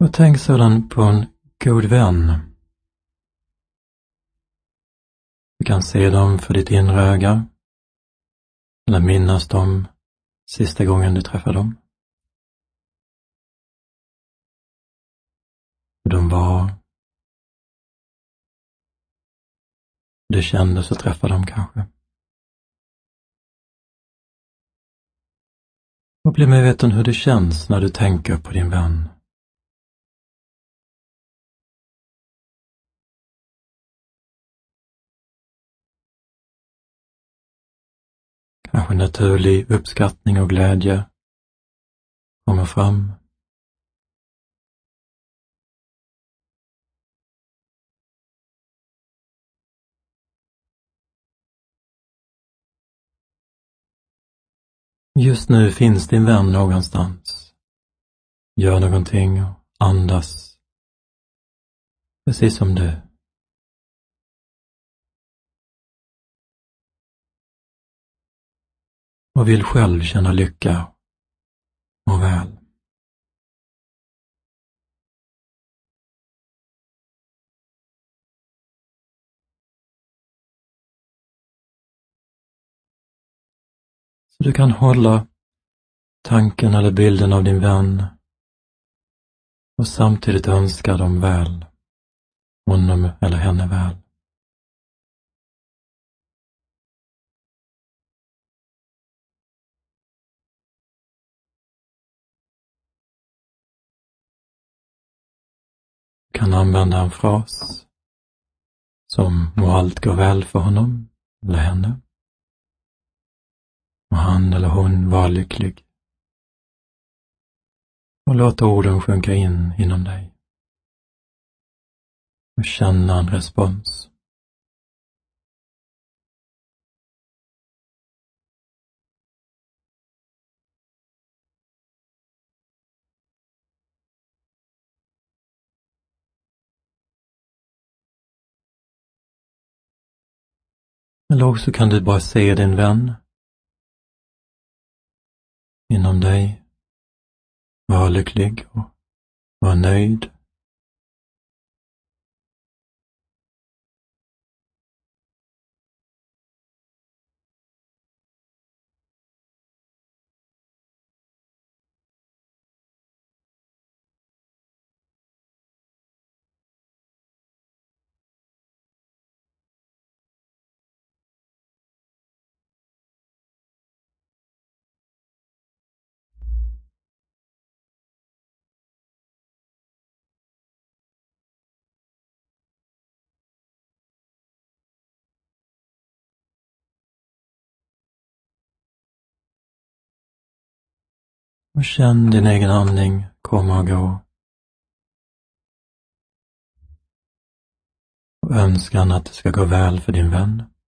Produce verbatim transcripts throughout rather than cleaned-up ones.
Och tänk sedan på en god vän. Du kan se dem för ditt inre öga, eller minnas dem sista gången du träffade dem. Hur de var. Du kände så träffade dem kanske. Och bli medveten hur det känns när du tänker på din vän. Kanske naturlig uppskattning och glädje kommer fram. Just nu finns din vän någonstans. Gör någonting och andas. Precis som du. Och vill själv känna lycka och väl. Så du kan hålla tanken eller bilden av din vän och samtidigt önska dem väl, honom eller henne väl. Du kan använda en fras som må allt gå väl för honom eller henne. Och han eller hon var lycklig. Och låt orden sjunka in inom dig. Och känna en respons. Eller också kan du bara se din vän inom dig. Var lycklig och var nöjd. Och känn din egen andning komma och gå. Och önskan att det ska gå väl för din vän.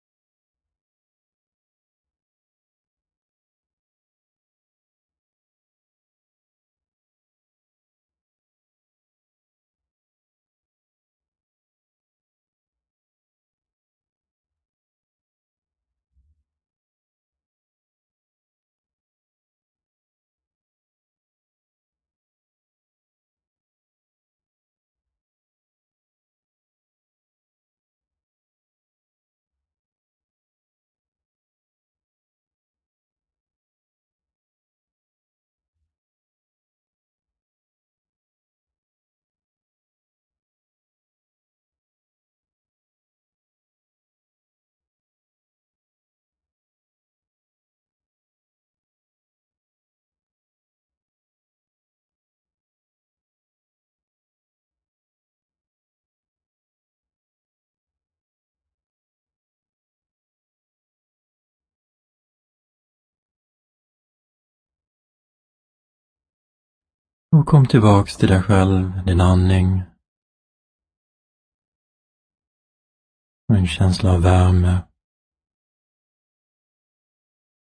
Och kom tillbaks till dig själv, din andning. Och en känsla av värme